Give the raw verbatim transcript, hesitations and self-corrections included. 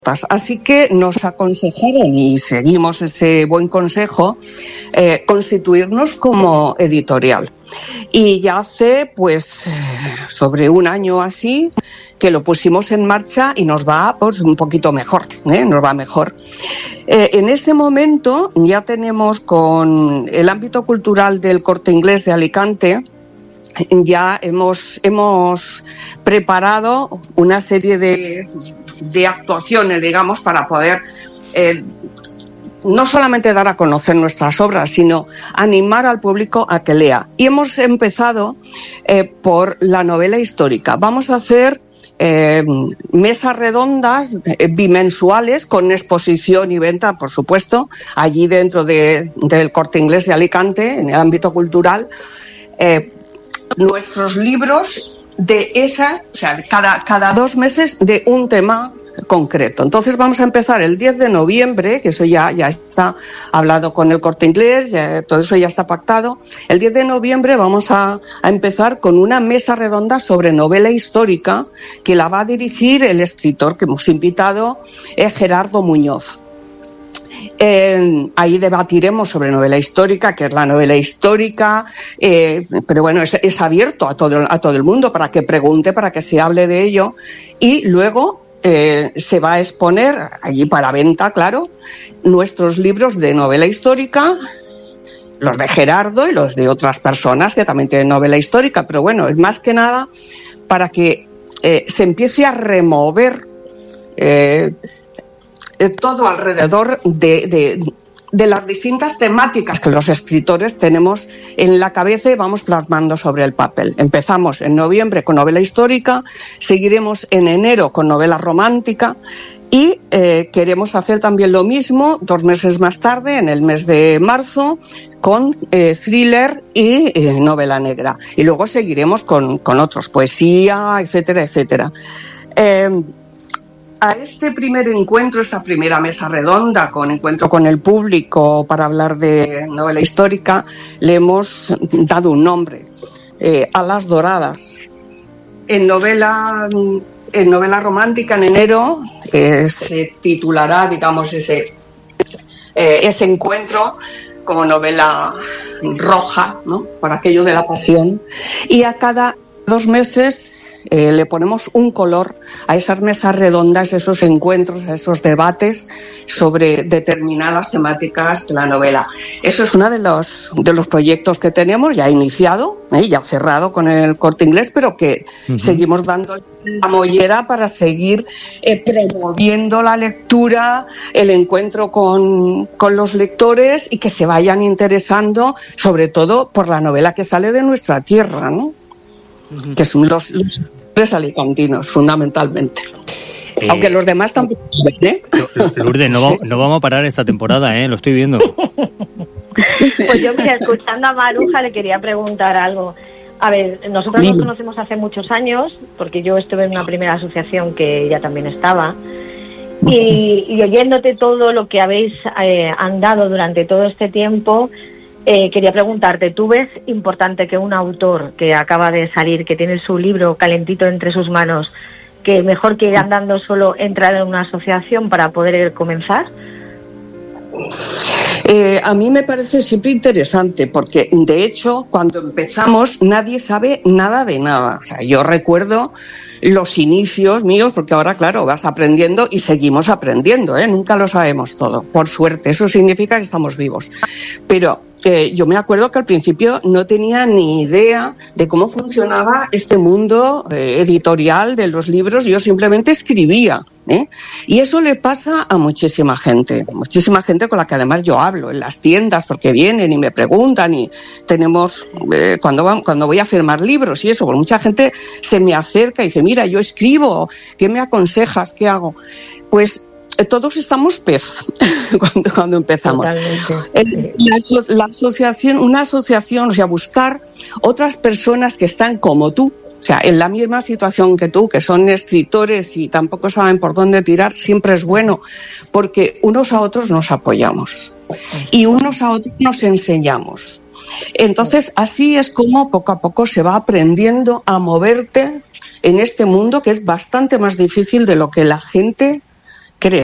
Así que nos aconsejaron, y seguimos ese buen consejo, eh, constituirnos como editorial. Y ya hace, pues, sobre un año así, que lo pusimos en marcha y nos va, pues, un poquito mejor, ¿eh? Nos va mejor. Eh, en este momento ya tenemos con el ámbito cultural del Corte Inglés de Alicante, ya hemos, hemos preparado una serie de, de actuaciones, digamos, para poder eh, no solamente dar a conocer nuestras obras, sino animar al público a que lea. Y hemos empezado eh, por la novela histórica. Vamos a hacer eh, mesas redondas eh, bimensuales con exposición y venta, por supuesto, allí dentro de, del Corte Inglés de Alicante, en el ámbito cultural. Eh, nuestros libros de esa, o sea, cada, cada dos meses de un tema concreto. Entonces vamos a empezar el diez de noviembre, que eso ya, ya está hablado con el Corte Inglés, ya, todo eso ya está pactado. El diez de noviembre vamos a, a empezar con una mesa redonda sobre novela histórica que la va a dirigir el escritor que hemos invitado, es Gerardo Muñoz. Eh, ahí debatiremos sobre novela histórica, qué es la novela histórica, eh, pero bueno, es, es abierto a todo, a todo el mundo para que pregunte, para que se hable de ello, y luego eh, se va a exponer allí para venta, claro, nuestros libros de novela histórica, los de Gerardo y los de otras personas que también tienen novela histórica, pero bueno, es más que nada para que eh, se empiece a remover eh, todo alrededor de, de, de las distintas temáticas que los escritores tenemos en la cabeza y vamos plasmando sobre el papel. Empezamos en noviembre con novela histórica, seguiremos en enero con novela romántica y eh, queremos hacer también lo mismo dos meses más tarde, en el mes de marzo, con eh, thriller y eh, novela negra. Y luego seguiremos con, con otros, poesía, etcétera, etcétera. Eh, A este primer encuentro, esta primera mesa redonda con encuentro con el público para hablar de novela histórica, le hemos dado un nombre, eh, Alas Doradas. En novela, en novela romántica, en enero, eh, se titulará, digamos, ese, eh, ese encuentro como novela roja, ¿no?, por aquello de la pasión. Y a cada dos meses Eh, le ponemos un color a esas mesas redondas, esos encuentros, a esos debates sobre determinadas temáticas de la novela. Eso es uno de los, de los proyectos que tenemos, ya iniciado, ¿eh? ya cerrado con el Corte Inglés, pero que uh-huh. seguimos dando la mollera para seguir eh, promoviendo la lectura, el encuentro con, con los lectores y que se vayan interesando, sobre todo por la novela que sale de nuestra tierra, ¿no? Que son los, los tres alicantinos, fundamentalmente. Eh, Aunque los demás tampoco saben, ¿eh? Lourdes, no, va, no vamos a parar esta temporada, ¿eh? Lo estoy viendo. Pues yo, mira, escuchando a Maruja, le quería preguntar algo. A ver, nosotros nos conocemos hace muchos años, porque yo estuve en una primera asociación que ella también estaba, y, y oyéndote todo lo que habéis eh, andado durante todo este tiempo, Eh, quería preguntarte, ¿tú ves importante que un autor que acaba de salir, que tiene su libro calentito entre sus manos, que mejor que ir andando solo entrar en una asociación para poder comenzar? Eh, a mí me parece siempre interesante porque, de hecho, cuando empezamos nadie sabe nada de nada. O sea, yo recuerdo los inicios míos, porque ahora, claro, vas aprendiendo y seguimos aprendiendo, ¿eh? Nunca lo sabemos todo, por suerte. Eso significa que estamos vivos. Pero eh, yo me acuerdo que al principio no tenía ni idea de cómo funcionaba este mundo eh, editorial de los libros. Yo simplemente escribía, ¿eh? Y eso le pasa a muchísima gente, muchísima gente con la que además yo hablo en las tiendas, porque vienen y me preguntan, y tenemos, eh, cuando, va, cuando voy a firmar libros y eso, pues mucha gente se me acerca y dice, mira, yo escribo, ¿qué me aconsejas? ¿Qué hago? Pues eh, todos estamos pez cuando, cuando empezamos. Eh, la, la asociación, una asociación, o sea, buscar otras personas que están como tú, o sea, en la misma situación que tú, que son escritores y tampoco saben por dónde tirar, siempre es bueno, porque unos a otros nos apoyamos y unos a otros nos enseñamos. Entonces, así es como poco a poco se va aprendiendo a moverte en este mundo, que es bastante más difícil de lo que la gente